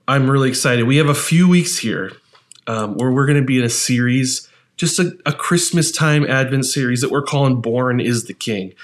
I'm really excited. We have a few weeks here where we're going to be in a series, just a Christmas time Advent series that we're calling Born is the King.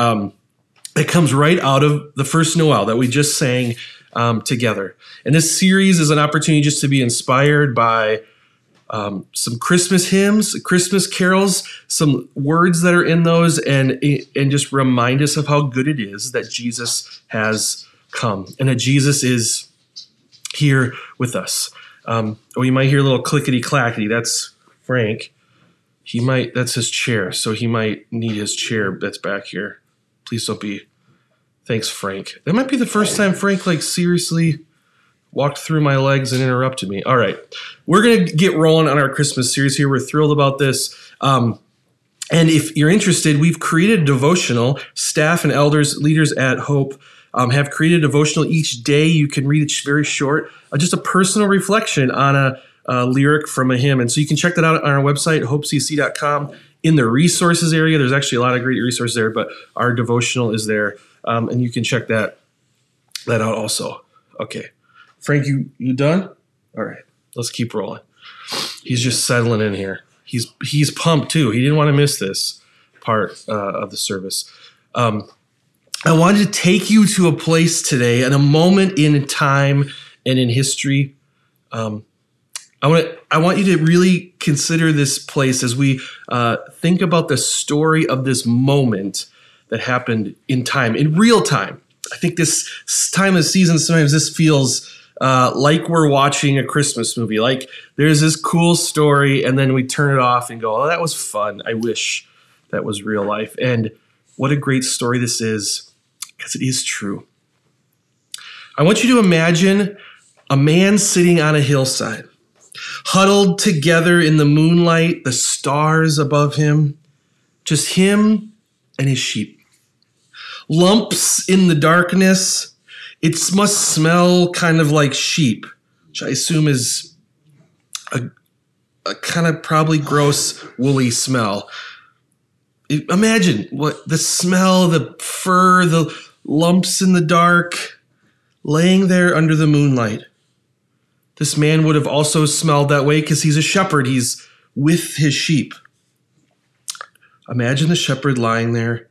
It comes right out of the first Noel that we just sang together. And this series is an opportunity just to be inspired by some Christmas hymns, Christmas carols, some words that are in those, and just remind us of how good it is that Jesus has come and that Jesus is here with us. You might hear a little clickety clackety. That's Frank. That's his chair. So he might need his chair that's back here. Please don't be. Thanks, Frank. That might be the first time Frank seriously walked through my legs and interrupted me. All right. We're going to get rolling on our Christmas series here. We're thrilled about this. And if you're interested, we've created a devotional. Staff and elders, leaders at Hope have created a devotional each day. You can read it very short, just a personal reflection on a lyric from a hymn. And so you can check that out on our website, hopecc.com. In the resources area, there's actually a lot of great resources there, but our devotional is there. And you can check that out also. Okay. Frank, you done? All right. Let's keep rolling. He's just settling in here. He's pumped too. He didn't want to miss this part of the service. I wanted to take you to a place today and a moment in time and in history. I want you to really consider this place as we think about the story of this moment that happened in time, in real time. I think this time of season, sometimes this feels like we're watching a Christmas movie. Like there's this cool story and then we turn it off and go, oh, that was fun. I wish that was real life. And what a great story this is, because it is true. I want you to imagine a man sitting on a hillside, huddled together in the moonlight, the stars above him, just him and his sheep. Lumps in the darkness. It must smell kind of like sheep, which I assume is a kind of probably gross, woolly smell. Imagine what the smell, the fur, the lumps in the dark, laying there under the moonlight. This man would have also smelled that way because he's a shepherd. He's with his sheep. Imagine the shepherd lying there,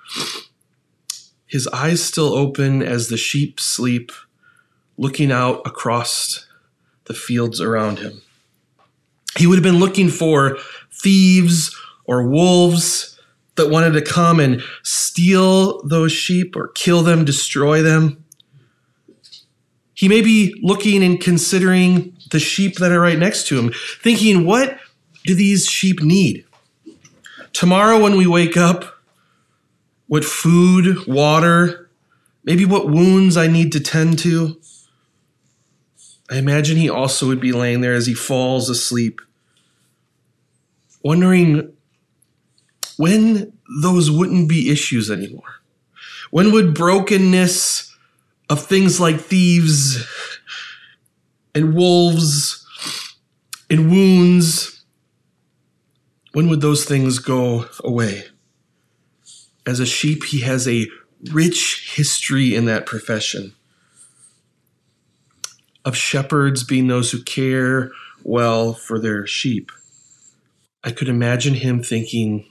his eyes still open as the sheep sleep, looking out across the fields around him. He would have been looking for thieves or wolves that wanted to come and steal those sheep or kill them, destroy them. He may be looking and considering the sheep that are right next to him, thinking, what do these sheep need? Tomorrow when we wake up, what food, water, maybe what wounds I need to tend to. I imagine he also would be laying there as he falls asleep, wondering when those wouldn't be issues anymore. When would brokenness of things like thieves and wolves and wounds, when would those things go away? As a sheep, he has a rich history in that profession of shepherds being those who care well for their sheep. I could imagine him thinking,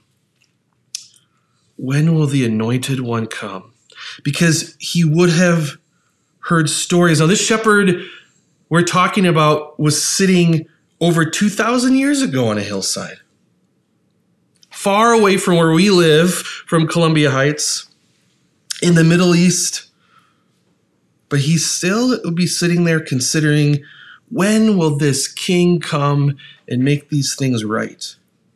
when will the anointed one come? Because he would have heard stories. Now, this shepherd we're talking about was sitting over 2,000 years ago on a hillside, far away from where we live, from Columbia Heights, in the Middle East. But he still would be sitting there considering, when will this king come and make these things right?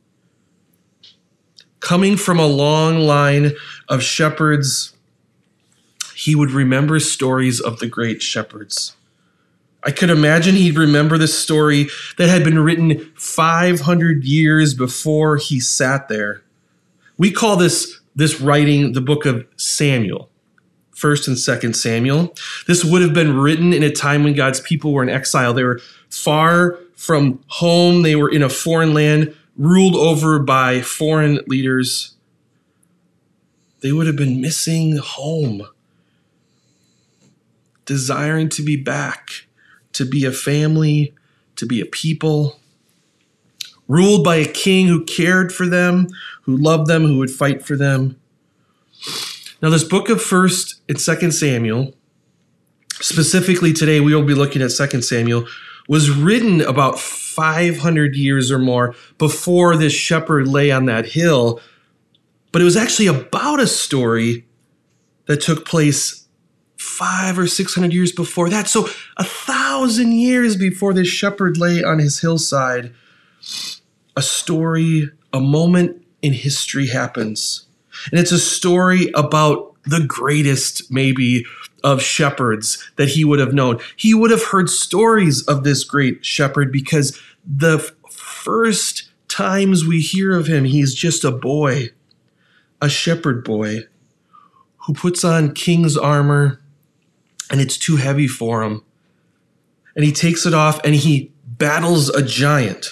Coming from a long line of shepherds, he would remember stories of the great shepherds. I could imagine he'd remember the story that had been written 500 years before he sat there. We call this writing the book of Samuel, 1st and 2nd Samuel. This would have been written in a time when God's people were in exile. They were far from home. They were in a foreign land, ruled over by foreign leaders. They would have been missing home, desiring to be back to be a family, to be a people, ruled by a king who cared for them, who loved them, who would fight for them. Now, this book of 1st and 2nd Samuel, specifically today we will be looking at 2nd Samuel, was written about 500 years or more before this shepherd lay on that hill. But it was actually about a story that took place 500 or 600 years before that. So 1,000 years before this shepherd lay on his hillside, a story, a moment in history happens. And it's a story about the greatest, maybe, of shepherds that he would have known. He would have heard stories of this great shepherd because the first times we hear of him, he's just a boy, a shepherd boy who puts on king's armor and it's too heavy for him. And he takes it off and he battles a giant.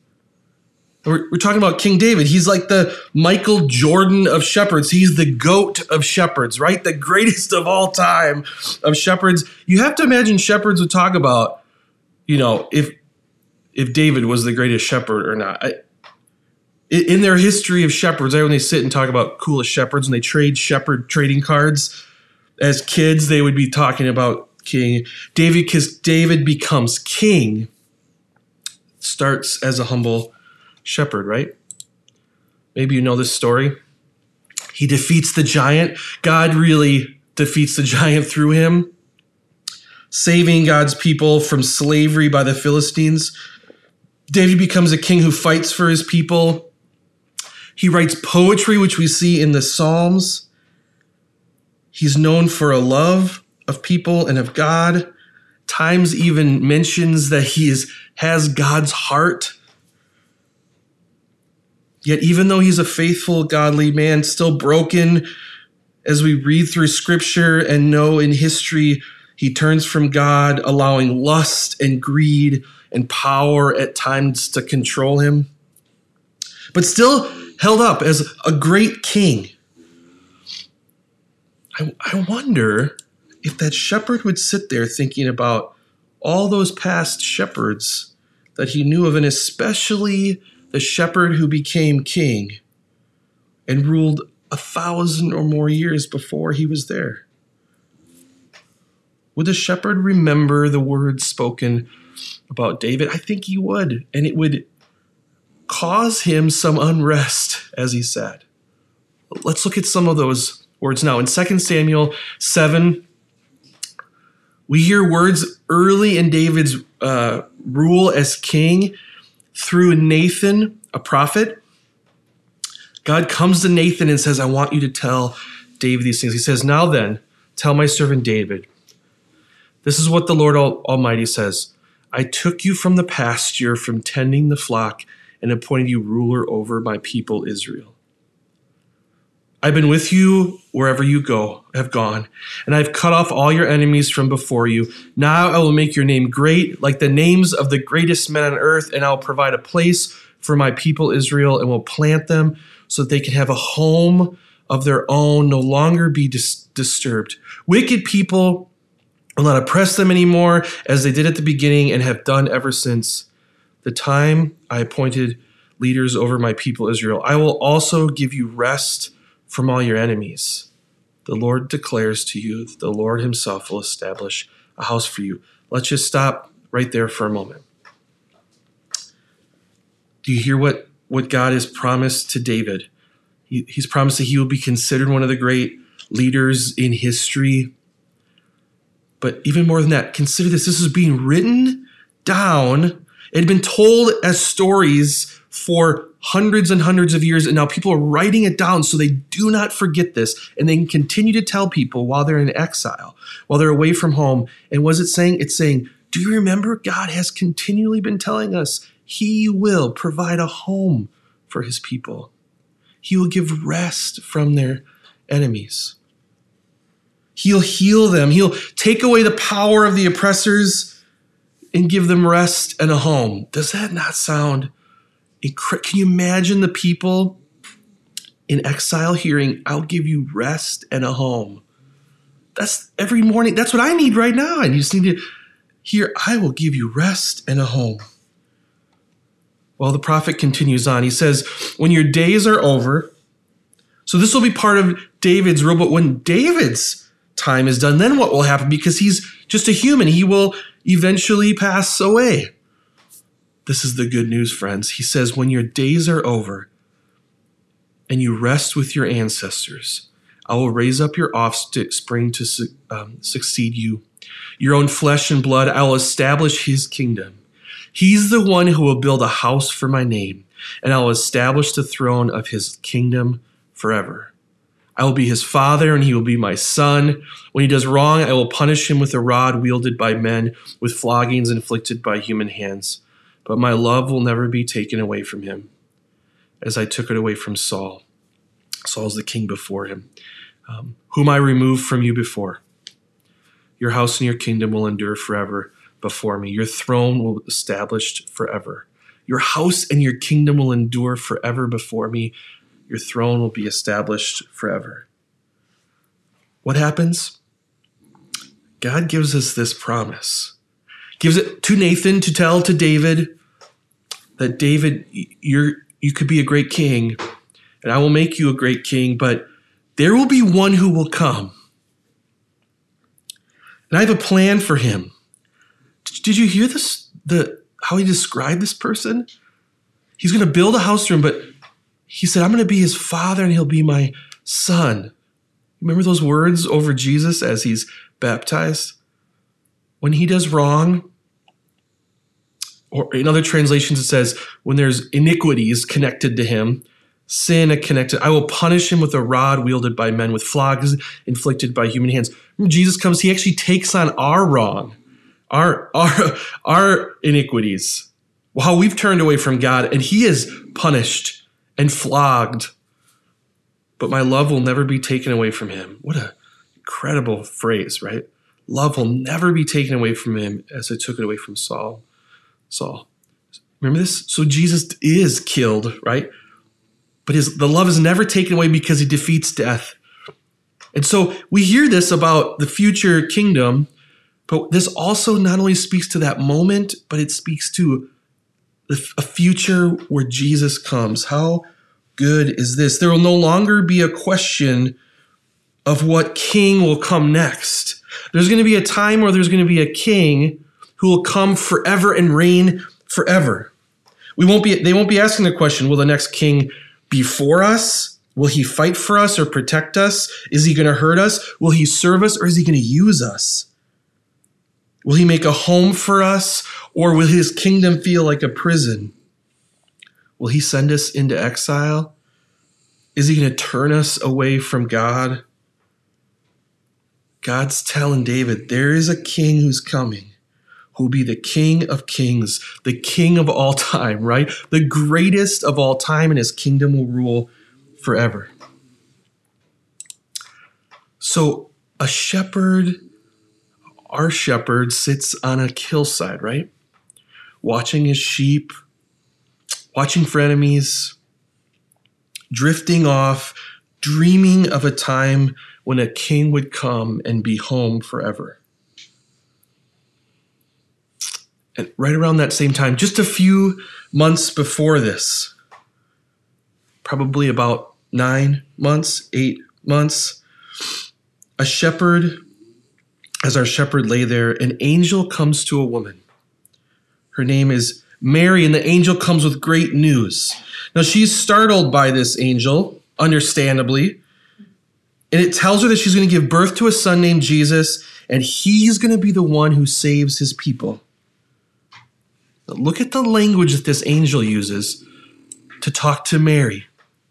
We're talking about King David. He's like the Michael Jordan of shepherds. He's the GOAT of shepherds, right? The greatest of all time of shepherds. You have to imagine shepherds would talk about, if David was the greatest shepherd or not. In their history of shepherds, when they sit and talk about coolest shepherds and they trade shepherd trading cards, as kids, they would be talking about King David because David becomes king, starts as a humble shepherd, right? Maybe you know this story. He defeats the giant. God really defeats the giant through him, saving God's people from slavery by the Philistines. David becomes a king who fights for his people. He writes poetry, which we see in the Psalms. He's known for a love of people and of God. Times even mentions that he has God's heart. Yet even though he's a faithful, godly man, still broken, as we read through Scripture and know in history, he turns from God, allowing lust and greed and power at times to control him, but still held up as a great king. I wonder if that shepherd would sit there thinking about all those past shepherds that he knew of, and especially the shepherd who became king and ruled 1,000 or more years before he was there. Would the shepherd remember the words spoken about David? I think he would, and it would cause him some unrest, as he said. Let's look at some of those words now. In 2 Samuel 7, we hear words early in David's rule as king through Nathan, a prophet. God comes to Nathan and says, I want you to tell David these things. He says, now then, tell my servant David, this is what the Lord Almighty says. I took you from the pasture, from tending the flock, and appointed you ruler over my people Israel. I've been with you wherever you have gone, and I've cut off all your enemies from before you. Now I will make your name great, like the names of the greatest men on earth, and I'll provide a place for my people Israel, and will plant them so that they can have a home of their own, no longer be disturbed. Wicked people will not oppress them anymore, as they did at the beginning and have done ever since the time I appointed leaders over my people Israel. I will also give you rest from all your enemies. The Lord declares to you that the Lord himself will establish a house for you. Let's just stop right there for a moment. Do you hear what God has promised to David? He's promised that he will be considered one of the great leaders in history. But even more than that, consider this. This is being written down. It had been told as stories for hundreds and hundreds of years, and now people are writing it down so they do not forget this, and they can continue to tell people while they're in exile, while they're away from home. And what's it saying? It's saying, do you remember God has continually been telling us he will provide a home for his people. He will give rest from their enemies. He'll heal them. He'll take away the power of the oppressors and give them rest and a home. Does that not sound incredible? Can you imagine the people in exile hearing, I'll give you rest and a home? That's every morning. That's what I need right now. I just need to Here, I will give you rest and a home. Well, the prophet continues on. He says, when your days are over, so this will be part of David's rule, but when David's time is done, then what will happen? Because he's just a human. He will eventually pass away. This is the good news, friends. He says, when your days are over and you rest with your ancestors, I will raise up your offspring to succeed you. Your own flesh and blood, I will establish his kingdom. He's the one who will build a house for my name, and I will establish the throne of his kingdom forever. I will be his father, and he will be my son. When he does wrong, I will punish him with a rod wielded by men, with floggings inflicted by human hands. But my love will never be taken away from him, as I took it away from Saul. Saul's the king before him, whom I removed from you before. Your house and your kingdom will endure forever before me. Your throne will be established forever. Your house and your kingdom will endure forever before me. Your throne will be established forever. What happens? God gives us this promise. Gives it to Nathan to tell to David that David, you could be a great king, and I will make you a great king, but there will be one who will come. And I have a plan for him. Did you hear this? How he described this person? He's going to build a house for him, but he said, I'm going to be his father and he'll be my son. Remember those words over Jesus as he's baptized? When he does wrong, or in other translations it says, when there's iniquities connected to him, sin connected, I will punish him with a rod wielded by men, with flogs inflicted by human hands. When Jesus comes, he actually takes on our wrong, our iniquities, how we've turned away from God, and he is punished and flogged. But my love will never be taken away from him. What an incredible phrase, right? Love will never be taken away from him as I took it away from Saul. Remember this? So Jesus is killed, right? But the love is never taken away because he defeats death. And so we hear this about the future kingdom, but this also not only speaks to that moment, but it speaks to a future where Jesus comes. How good is this? There will no longer be a question of what king will come next. There's going to be a time where there's going to be a king who will come forever and reign forever. They won't be asking the question, will the next king be for us? Will he fight for us or protect us? Is he going to hurt us? Will he serve us or is he going to use us? Will he make a home for us or will his kingdom feel like a prison? Will he send us into exile? Is he going to turn us away from God? God's telling David, there is a king who's coming, who will be the King of Kings, the King of all time, right? The greatest of all time, and his kingdom will rule forever. So a shepherd, our shepherd, sits on a hillside, right? Watching his sheep, watching for enemies, drifting off, dreaming of a time when a king would come and be home forever. And right around that same time, just a few months before this, probably about 9 months, 8 months, a shepherd, as our shepherd lay there, an angel comes to a woman. Her name is Mary, and the angel comes with great news. Now, she's startled by this angel, understandably, and it tells her that she's going to give birth to a son named Jesus, and he's going to be the one who saves his people. Now, look at the language that this angel uses to talk to Mary.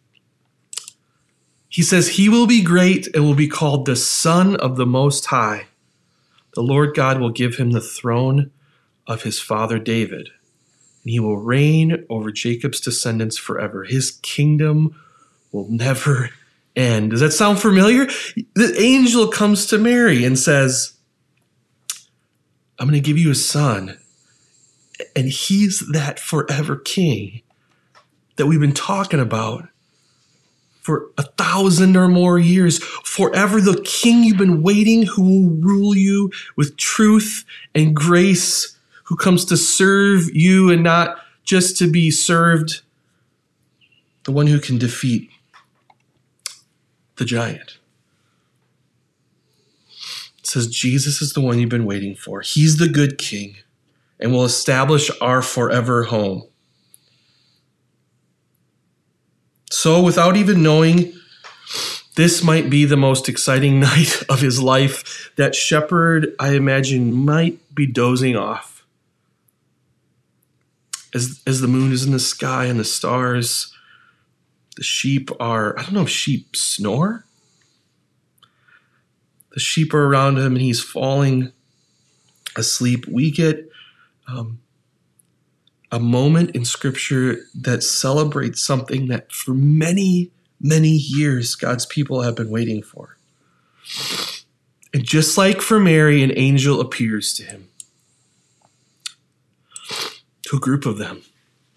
He says, he will be great and will be called the Son of the Most High. The Lord God will give him the throne of his father David, and he will reign over Jacob's descendants forever. His kingdom will never end. Does that sound familiar? The angel comes to Mary and says, I'm going to give you a son, and he's that forever king that we've been talking about for 1,000 or more years. Forever, the king you've been waiting, who will rule you with truth and grace, who comes to serve you and not just to be served. The one who can defeat the giant. It says Jesus is the one you've been waiting for. He's the good king and will establish our forever home. So without even knowing, this might be the most exciting night of his life. That shepherd, I imagine, might be dozing off. As the moon is in the sky and the stars, the sheep are, I don't know if sheep snore. The sheep are around him and he's falling asleep. We get a moment in Scripture that celebrates something that for many, many years God's people have been waiting for. And just like for Mary, an angel appears to him, to a group of them.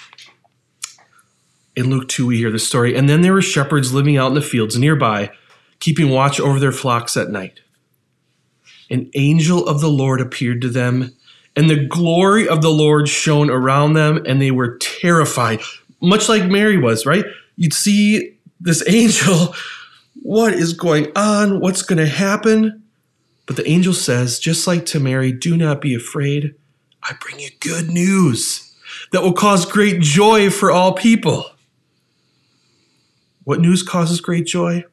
In Luke 2, we hear the story. And then there were shepherds living out in the fields nearby, keeping watch over their flocks at night. An angel of the Lord appeared to them, and the glory of the Lord shone around them, and they were terrified, much like Mary was, right? You'd see this angel. What is going on? What's going to happen? But the angel says, just like to Mary, do not be afraid. I bring you good news that will cause great joy for all people. What news causes great joy?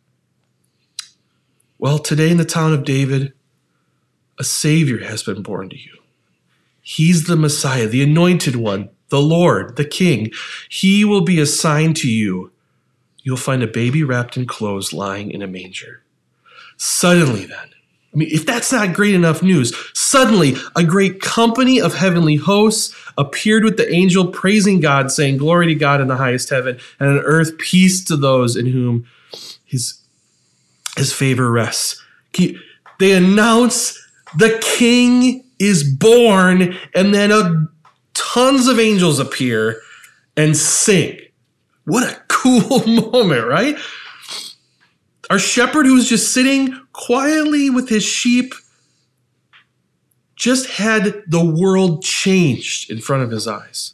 Well, today in the town of David, a Savior has been born to you. He's the Messiah, the Anointed One, the Lord, the King. He will be a sign to you. You'll find a baby wrapped in clothes lying in a manger. Suddenly then, I mean, if that's not great enough news, suddenly a great company of heavenly hosts appeared with the angel, praising God, saying, glory to God in the highest heaven, and on earth peace to those in whom his favor rests. They announce the King is born, and then tons of angels appear and sing. What a cool moment, right? Our shepherd, who was just sitting quietly with his sheep, just had the world changed in front of his eyes.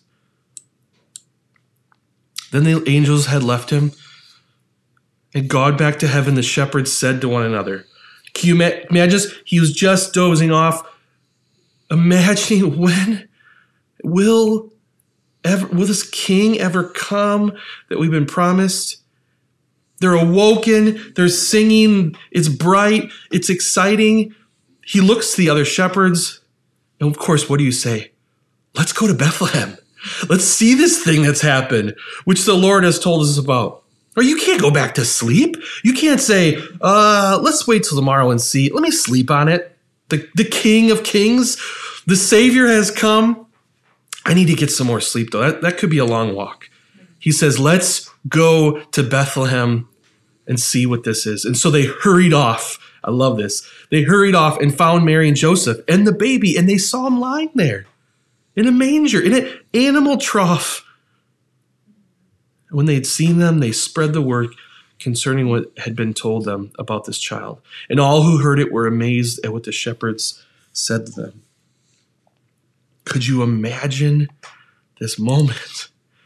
Then the angels had left him and gone back to heaven. The shepherds said to one another, can you imagine? He was just dozing off, imagining when will this king ever come that we've been promised? They're awoken, they're singing, it's bright, it's exciting. He looks to the other shepherds, and of course, what do you say? Let's go to Bethlehem. Let's see this thing that's happened, which the Lord has told us about. Or you can't go back to sleep. You can't say, let's wait till tomorrow and see. Let me sleep on it. The King of Kings, the Savior has come. I need to get some more sleep, though. That could be a long walk. He says, let's go to Bethlehem and see what this is. And so they hurried off. I love this. They hurried off and found Mary and Joseph and the baby, and they saw him lying there in a manger, in an animal trough. When they had seen them, they spread the word concerning what had been told them about this child. And all who heard it were amazed at what the shepherds said to them. Could you imagine this moment?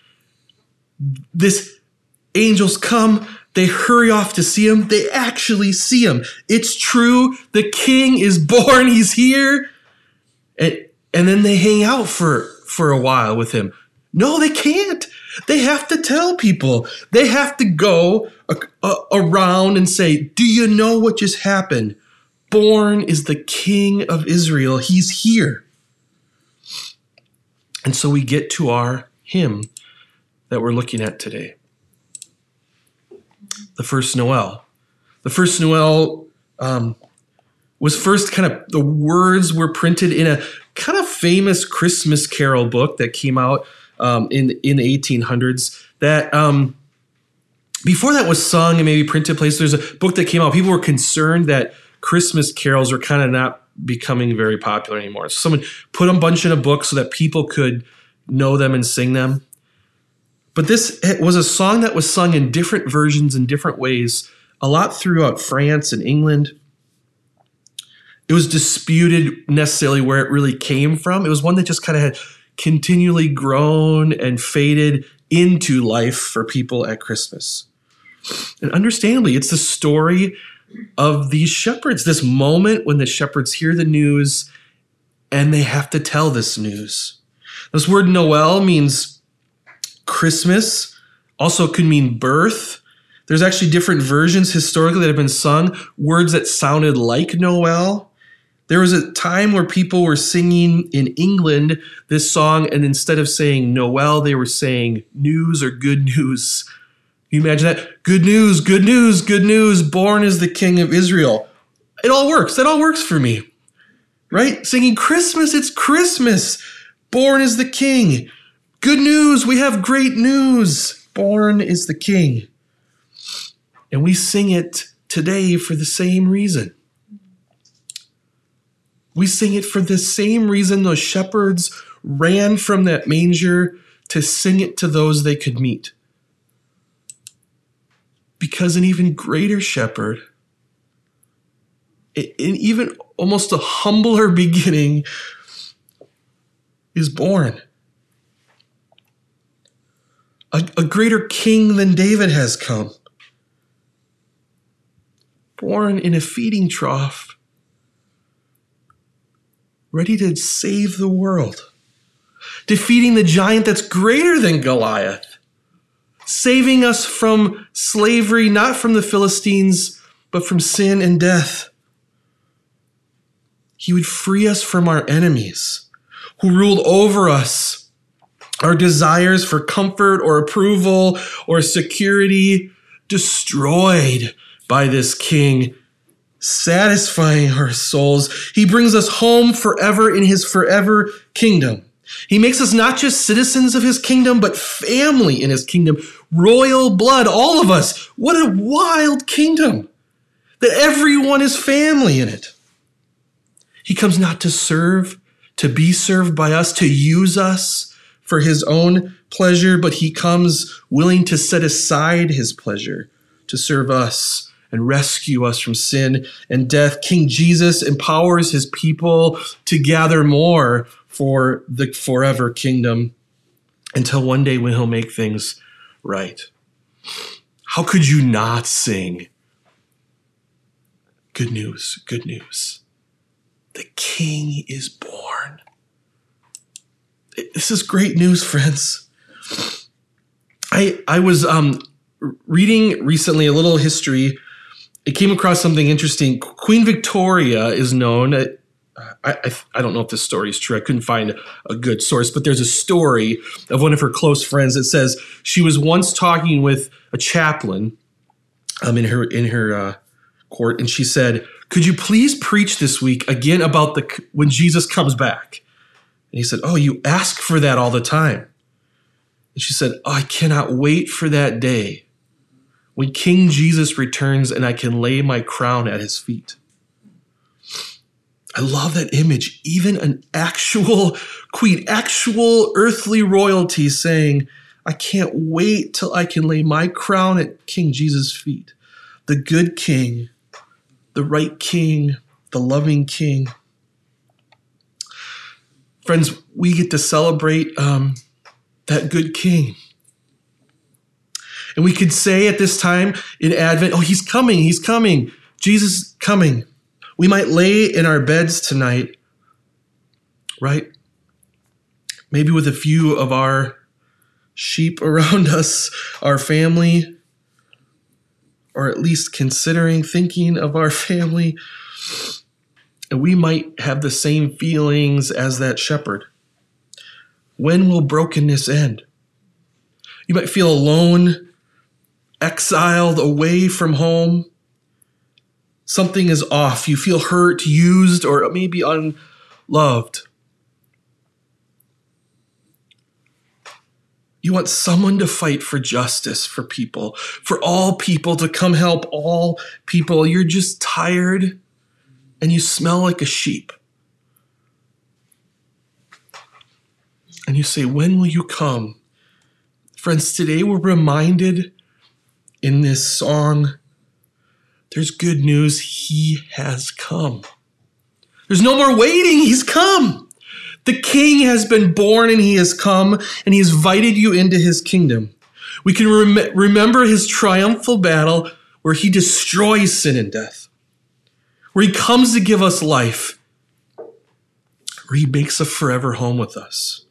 This angels come, they hurry off to see him. They actually see him. It's true. The king is born. He's here. And then they hang out for a while with him. No, they can't. They have to tell people. They have to go around and say, do you know what just happened? Born is the King of Israel. He's here. And so we get to our hymn that we're looking at today. The first Noel. The first Noel was first kind of, the words were printed in a kind of famous Christmas carol book that came out in the 1800s. That before that was sung and maybe printed place, there's a book that came out. People were concerned that Christmas carols were kind of not becoming very popular anymore. So someone put a bunch in a book so that people could know them and sing them. But this was a song that was sung in different versions in different ways, a lot throughout France and England. It was disputed necessarily where it really came from. It was one that just kind of had continually grown and faded into life for people at Christmas. And understandably, it's the story of these shepherds, this moment when the shepherds hear the news and they have to tell this news. This word Noel means Christmas, also could mean birth. There's actually different versions historically that have been sung, words that sounded like Noel. There was a time where people were singing in England this song, and instead of saying Noel, they were saying news or good news. Can you imagine that? Good news, good news, good news. Born is the King of Israel. It all works. That all works for me, right? Singing Christmas, it's Christmas. Born is the King. Good news, we have great news. Born is the King. And we sing it today for the same reason. We sing it for the same reason those shepherds ran from that manger to sing it to those they could meet. Because an even greater shepherd, in even almost a humbler beginning, is born. A greater king than David has come. Born in a feeding trough, ready to save the world, defeating the giant that's greater than Goliath, saving us from slavery, not from the Philistines, but from sin and death. He would free us from our enemies who ruled over us, our desires for comfort or approval or security, destroyed by this king, satisfying our souls. He brings us home forever in his forever kingdom. He makes us not just citizens of his kingdom, but family in his kingdom, royal blood, all of us. What a wild kingdom that everyone is family in it. He comes not to serve, to be served by us, to use us for his own pleasure, but he comes willing to set aside his pleasure to serve us and rescue us from sin and death. King Jesus empowers his people to gather more for the forever kingdom until one day when he'll make things right. How could you not sing? Good news, good news. The King is born. This is great news, friends. I was reading recently a little history. It came across something interesting. Queen Victoria is known. I don't know if this story is true. I couldn't find a good source, but there's a story of one of her close friends that says she was once talking with a chaplain in her court, and she said, "Could you please preach this week again about when Jesus comes back?" And he said, "Oh, you ask for that all the time." And she said, "Oh, I cannot wait for that day when King Jesus returns and I can lay my crown at his feet." I love that image. Even an actual queen, actual earthly royalty saying, "I can't wait till I can lay my crown at King Jesus' feet." The good king, the right king, the loving king. Friends, we get to celebrate that good king. And we could say at this time in Advent, "Oh, he's coming, he's coming. Jesus is coming." We might lay in our beds tonight, right? Maybe with a few of our sheep around us, our family, or at least thinking of our family. And we might have the same feelings as that shepherd. When will brokenness end? You might feel alone, exiled, away from home. Something is off. You feel hurt, used, or maybe unloved. You want someone to fight for justice for people, for all people, to come help all people. You're just tired and you smell like a sheep. And you say, "When will you come Friends, today we're reminded in this song, there's good news. He has come. There's no more waiting. He's come. The King has been born and he has come and he has invited you into his kingdom. We can remember his triumphal battle where he destroys sin and death, where he comes to give us life, where he makes a forever home with us.